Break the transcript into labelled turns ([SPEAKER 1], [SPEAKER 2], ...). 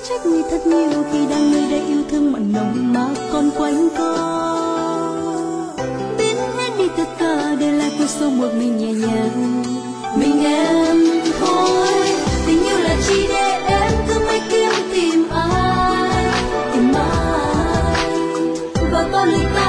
[SPEAKER 1] trách người thật nhiều khi đang nơi đây yêu thương mặn nồng mà còn quanh co. Biến hết đi tất cả để lại cuộc sống một mình nhẹ nhàng. Mình em thôi, tình yêu là chỉ để em cứ mãi kiếm tìm ai và con người ta